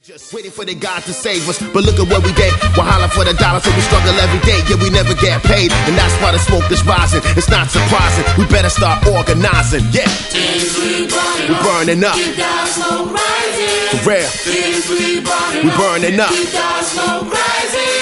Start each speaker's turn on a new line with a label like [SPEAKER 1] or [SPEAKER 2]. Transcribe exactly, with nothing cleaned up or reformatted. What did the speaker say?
[SPEAKER 1] Just waiting for the God to save us, but look at what we did. We're hollering for the dollar, so we struggle every day. Yeah, we never get paid, and that's why the smoke is rising. It's not surprising, we better start organizing. Yeah, we're burning up. For real, we're burning up.